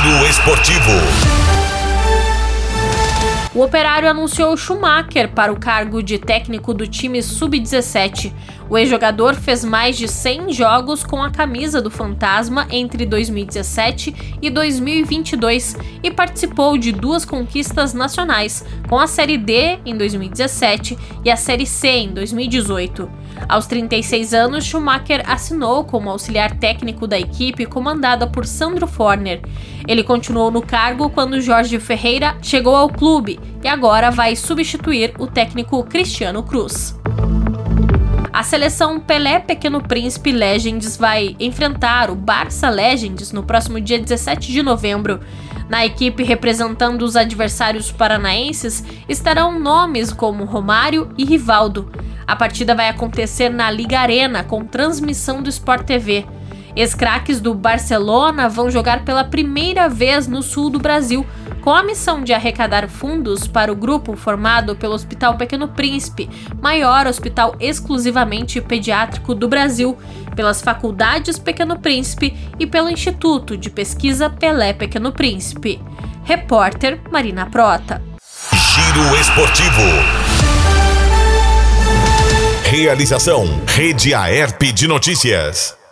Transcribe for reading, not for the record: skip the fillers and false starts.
Giro Esportivo. O Operário anunciou Schumacher para o cargo de técnico do time Sub-17. O ex-jogador fez mais de 100 jogos com a camisa do Fantasma entre 2017 e 2022 e participou de 2 conquistas nacionais, com a Série D em 2017 e a Série C em 2018. Aos 36 anos, Schumacher assinou como auxiliar técnico da equipe comandada por Sandro Forner. Ele continuou no cargo quando Jorge Ferreira chegou ao clube e agora vai substituir o técnico Cristiano Cruz. A seleção Pelé Pequeno Príncipe Legends vai enfrentar o Barça Legends no próximo dia 17 de novembro. Na equipe representando os adversários paranaenses estarão nomes como Romário e Rivaldo. A partida vai acontecer na Liga Arena, com transmissão do Sport TV. Ex-craques do Barcelona vão jogar pela primeira vez no sul do Brasil, com a missão de arrecadar fundos para o grupo formado pelo Hospital Pequeno Príncipe, maior hospital exclusivamente pediátrico do Brasil, pelas faculdades Pequeno Príncipe e pelo Instituto de Pesquisa Pelé Pequeno Príncipe. Repórter Marina Prota. Giro Esportivo. Realização: Rede Aerp de Notícias.